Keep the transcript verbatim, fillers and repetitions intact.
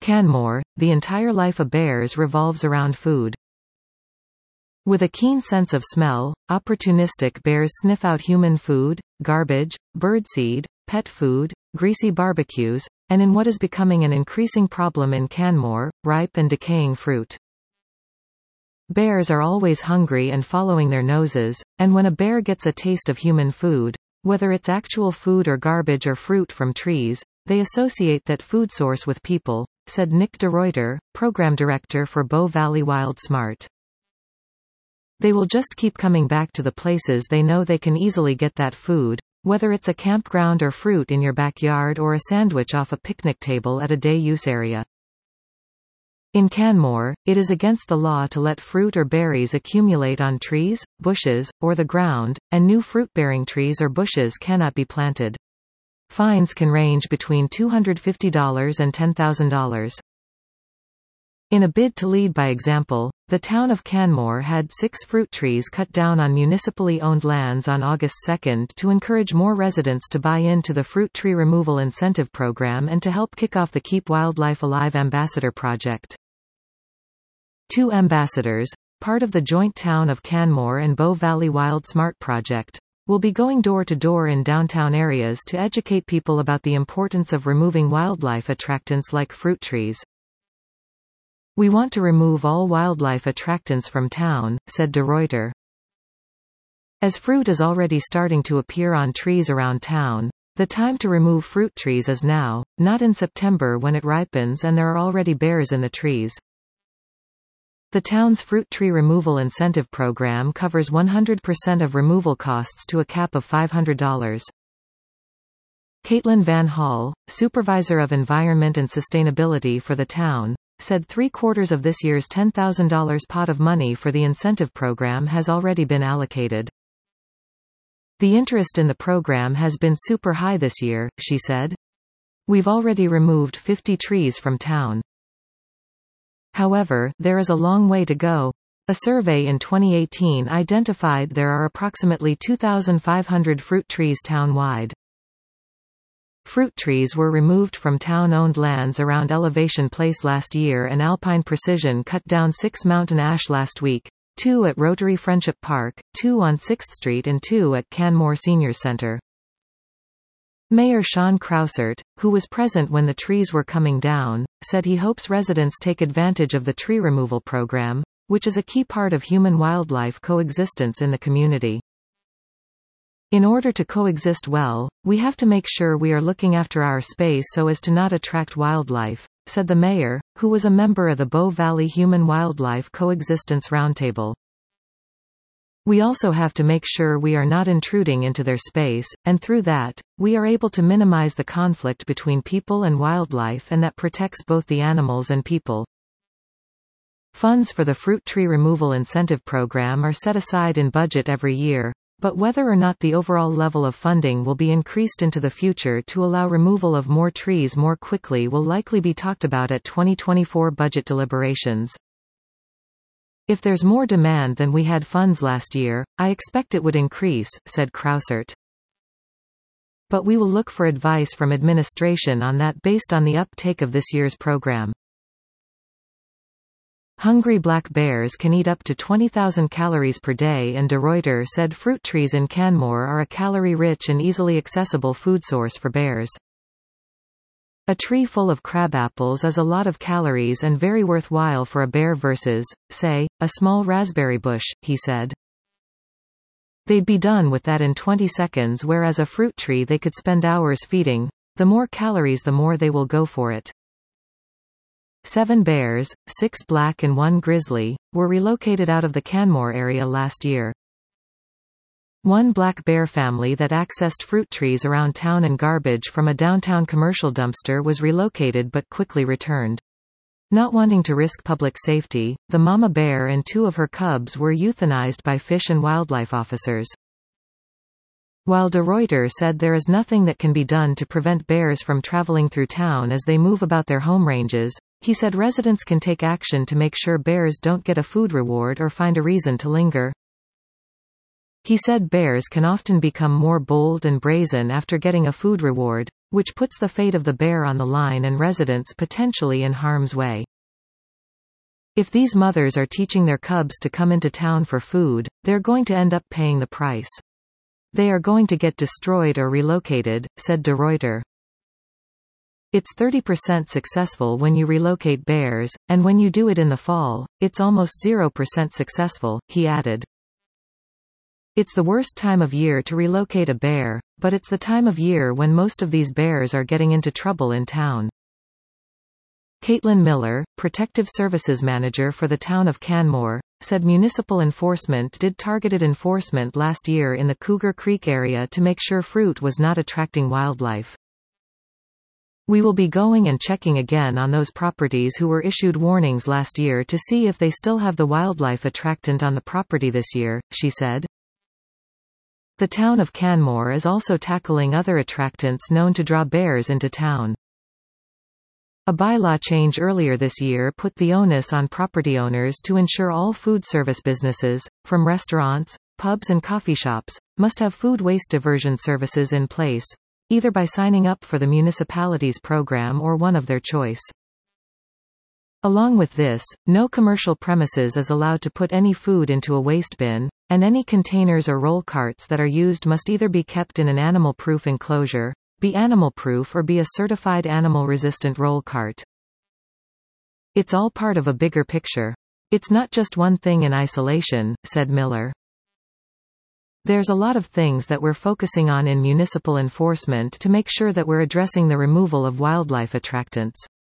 Canmore, the entire life of bears revolves around food. With a keen sense of smell, opportunistic bears sniff out human food, garbage, birdseed, pet food, greasy barbecues, and in what is becoming an increasing problem in Canmore, ripe and decaying fruit. Bears are always hungry and following their noses, and when a bear gets a taste of human food, whether it's actual food or garbage or fruit from trees, they associate that food source with people, said Nick DeRuyter, program director for Bow Valley Wild Smart. They will just keep coming back to the places they know they can easily get that food, whether it's a campground or fruit in your backyard or a sandwich off a picnic table at a day-use area. In Canmore, it is against the law to let fruit or berries accumulate on trees, bushes, or the ground, and new fruit-bearing trees or bushes cannot be planted. Fines can range between two hundred fifty dollars and ten thousand dollars. In a bid to lead by example, the town of Canmore had six fruit trees cut down on municipally owned lands on August second to encourage more residents to buy into the fruit tree removal incentive program and to help kick off the Keep Wildlife Alive Ambassador project. Two ambassadors, part of the joint Town of Canmore and Bow Valley Wild Smart project, will be going door to door in downtown areas to educate people about the importance of removing wildlife attractants like fruit trees. We want to remove all wildlife attractants from town, said DeRuyter. As fruit is already starting to appear on trees around town, the time to remove fruit trees is now, not in September when it ripens and there are already bears in the trees. The town's fruit tree removal incentive program covers one hundred percent of removal costs to a cap of five hundred dollars. Caitlin Van Hall, supervisor of environment and sustainability for the town, said three-quarters of this year's ten thousand dollars pot of money for the incentive program has already been allocated. The interest in the program has been super high this year, she said. We've already removed fifty trees from town. However, there is a long way to go. A survey in twenty eighteen identified there are approximately two thousand five hundred fruit trees town-wide. Fruit trees were removed from town-owned lands around Elevation Place last year and Alpine Precision cut down six mountain ash last week, two at Rotary Friendship Park, two on sixth street and two at Canmore Senior Center. Mayor Sean Krausert, who was present when the trees were coming down, said he hopes residents take advantage of the tree removal program, which is a key part of human-wildlife coexistence in the community. In order to coexist well, we have to make sure we are looking after our space so as to not attract wildlife, said the mayor, who was a member of the Bow Valley Human-Wildlife Coexistence Roundtable. We also have to make sure we are not intruding into their space, and through that, we are able to minimize the conflict between people and wildlife and that protects both the animals and people. Funds for the fruit tree removal incentive program are set aside in budget every year, but whether or not the overall level of funding will be increased into the future to allow removal of more trees more quickly will likely be talked about at twenty twenty-four budget deliberations. If there's more demand than we had funds last year, I expect it would increase, said Krausert. But we will look for advice from administration on that based on the uptake of this year's program. Hungry black bears can eat up to twenty thousand calories per day, and DeRuyter said fruit trees in Canmore are a calorie-rich and easily accessible food source for bears. A tree full of crabapples is a lot of calories and very worthwhile for a bear versus, say, a small raspberry bush, he said. They'd be done with that in twenty seconds, whereas a fruit tree they could spend hours feeding. The more calories the more they will go for it. Seven bears, six black and one grizzly, were relocated out of the Canmore area last year. One black bear family that accessed fruit trees around town and garbage from a downtown commercial dumpster was relocated but quickly returned. Not wanting to risk public safety, the mama bear and two of her cubs were euthanized by fish and wildlife officers. While DeRuyter said there is nothing that can be done to prevent bears from traveling through town as they move about their home ranges, he said residents can take action to make sure bears don't get a food reward or find a reason to linger. He said bears can often become more bold and brazen after getting a food reward, which puts the fate of the bear on the line and residents potentially in harm's way. If these mothers are teaching their cubs to come into town for food, they're going to end up paying the price. They are going to get destroyed or relocated, said De Ruyter. It's thirty percent successful when you relocate bears, and when you do it in the fall, it's almost zero percent successful, he added. It's the worst time of year to relocate a bear, but it's the time of year when most of these bears are getting into trouble in town. Caitlin Miller, Protective Services Manager for the town of Canmore, said municipal enforcement did targeted enforcement last year in the Cougar Creek area to make sure fruit was not attracting wildlife. We will be going and checking again on those properties who were issued warnings last year to see if they still have the wildlife attractant on the property this year, she said. The town of Canmore is also tackling other attractants known to draw bears into town. A bylaw change earlier this year put the onus on property owners to ensure all food service businesses, from restaurants, pubs and coffee shops, must have food waste diversion services in place, either by signing up for the municipality's program or one of their choice. Along with this, no commercial premises is allowed to put any food into a waste bin, and any containers or roll carts that are used must either be kept in an animal-proof enclosure, be animal-proof or be a certified animal-resistant roll cart. It's all part of a bigger picture. It's not just one thing in isolation, said Miller. There's a lot of things that we're focusing on in municipal enforcement to make sure that we're addressing the removal of wildlife attractants.